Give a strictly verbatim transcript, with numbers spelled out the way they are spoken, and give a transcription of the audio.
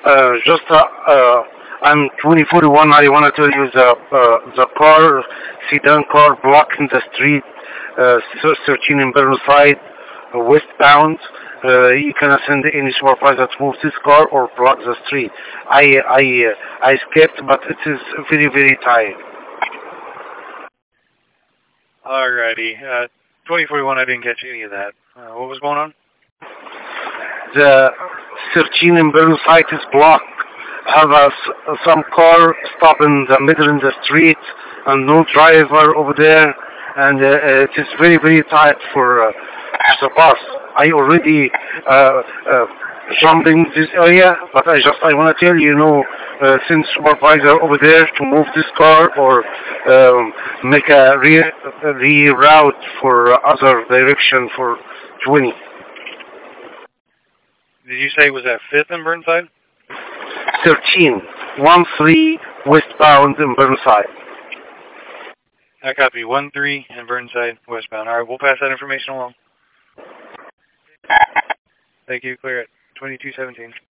Uh, just uh, uh, I'm twenty forty-one. I want to tell you the uh, the car, sedan car blocking the street, uh, thirteen in Burnside, uh, westbound. Uh, you can send any supervisor to move this car or block the street. I I uh, I skipped, but it is very very tight. Alrighty. Uh, twenty forty-one, I didn't catch any of that. Uh, what was going on? The thirteen in Burnside is blocked. Have a, some car stop in the middle in the street and no driver over there, and uh, it is very very tight for uh, the bus. I already uh, uh, jumping this area, but I just I want to tell you, you know, uh, send supervisor over there to move this car or um, make a re reroute for other direction for twenty. Did you say it was at fifth in Burnside? thirteen, one three westbound in Burnside. I copy. one three in Burnside, westbound. All right, we'll pass that information along. Thank you. Clear it. twenty-two seventeen.